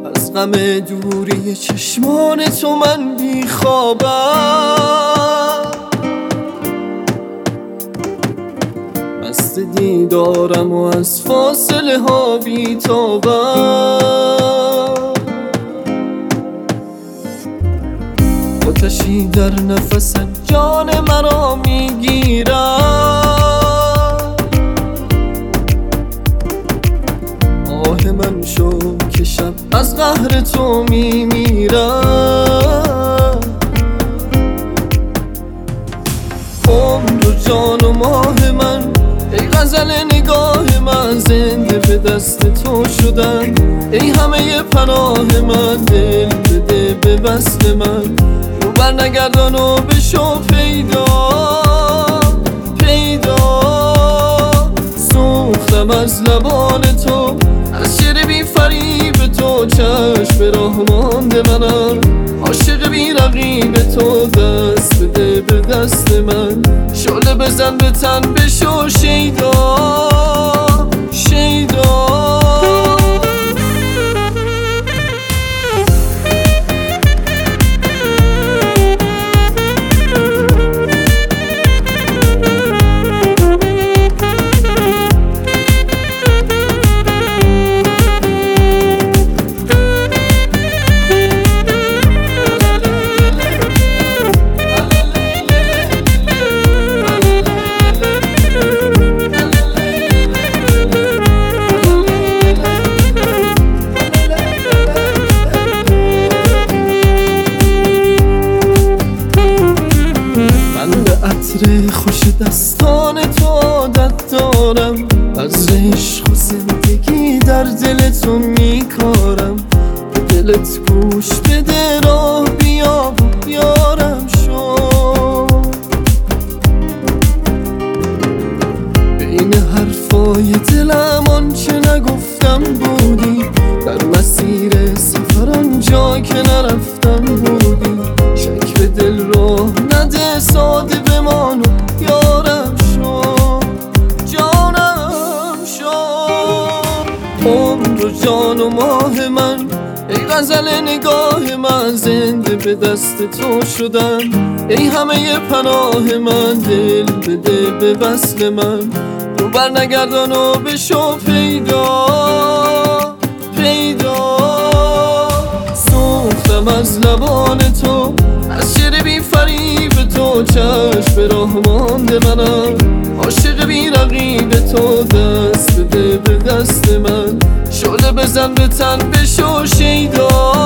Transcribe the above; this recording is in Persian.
از غم دوری چشمان تو من بیخوابم، مست دیدارم و از فاصله ها بیتابم. آتشی در نفس جان مرا میگیرم، آه من شو که شب از قهر تو میمیرم. عمر و جان و ماه من ای غزل نگاه من، زنده به دست تو شدم ای همه پناه من. دل بده به وصل من، رو بر نگردان و بشو پیدا پیدا. سوختم از لبان تو، از شعر بی فریب تو، چشم به راه مانده منم، عاشق بی رقیب تو. دست بده به دست من، شعله بزن به تن بشو شیدا شیدا. عطر خوش دستان تو عادت دارم، از عشق و زندگی در دل تو میکارم. به دلت گوش بده، راه بیا و بیارم شو. بین حرفای دلم آنچه نگفتم بودی، در مسیر سفر آنجا که نرفتم بودی. شک به دل راه نده، ساده بمان و یارم شو جانم شو. عمر و جان و ماه من ای غزل نگاه من، زنده به دست تو شدم ای همه پناه من. دل بده به وصل من، رو بر نگردان و بشو پیدا پیدا. سوختم از لبان تو، از شعر بی فریب تو، چشم به راه مانده منم، عاشق بی رقیب تو. دست بده به دست من، شعله بزن به تن بشو شیدا